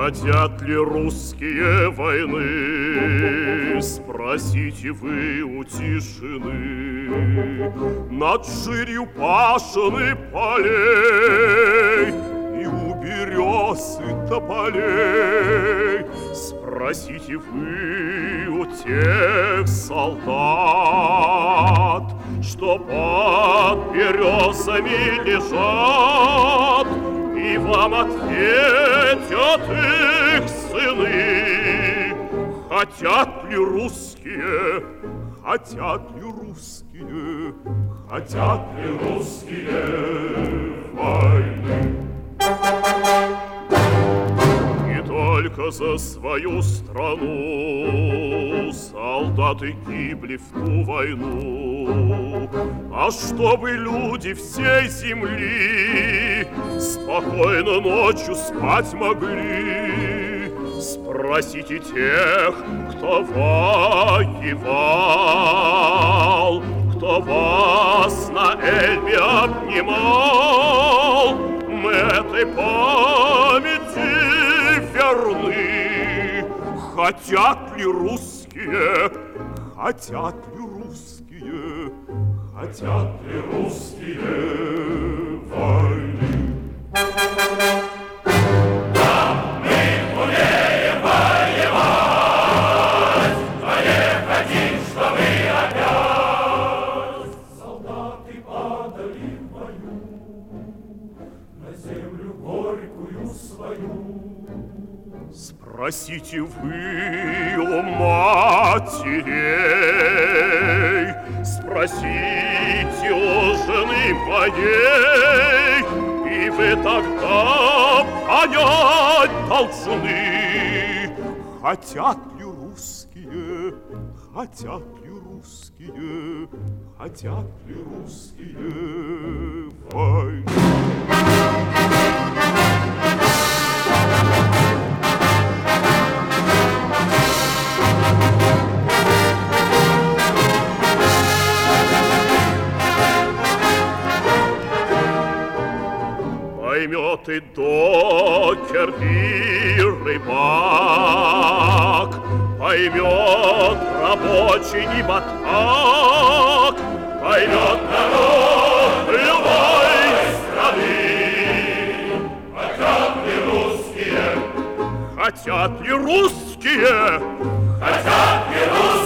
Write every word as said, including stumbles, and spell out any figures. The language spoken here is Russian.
Хотят ли русские войны? Спросите вы у тишины. Над ширью пашины полей и у берез и тополей спросите вы у тех солдат, что под березами лежат, и вам ответят их сыны. Хотят ли русские, хотят ли русские, хотят ли русские войны? Не только за свою страну солдаты гибли в ту войну, а чтобы люди всей земли спокойно ночью спать могли. Спросите тех, кто воевал, кто вас на Эльбе обнимал. Мы этой памяти верны. Хотят ли русские, хотят ли русские, хотят ли русские войны? Да, мы умеем воевать, но не хотим, чтобы опять солдаты падали в бою на землю горькую свою. Спросите вы у матерей, спросите у жены моей, и вы тогда понять должны. Хотят ли русские, хотят ли русские, хотят ли русские войны? Поймет и докер, и рыбак, поймет рабочий и батрак, поймет народ любой страны. Хотят ли русские, хотят ли русские, хотят ли русские